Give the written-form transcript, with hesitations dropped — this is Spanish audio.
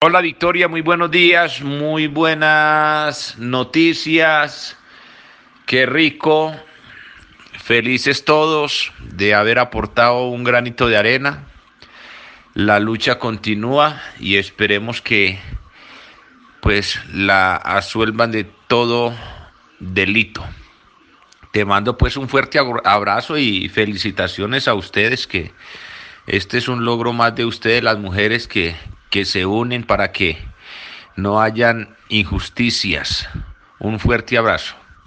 Hola Victoria, muy buenos días, muy buenas noticias, qué rico, felices todos de haber aportado un granito de arena. La lucha continúa y esperemos que pues la absuelvan de todo delito. Te mando pues un fuerte abrazo y felicitaciones a ustedes que este es un logro más de ustedes, las mujeres que se unen para que no hayan injusticias. Un fuerte abrazo.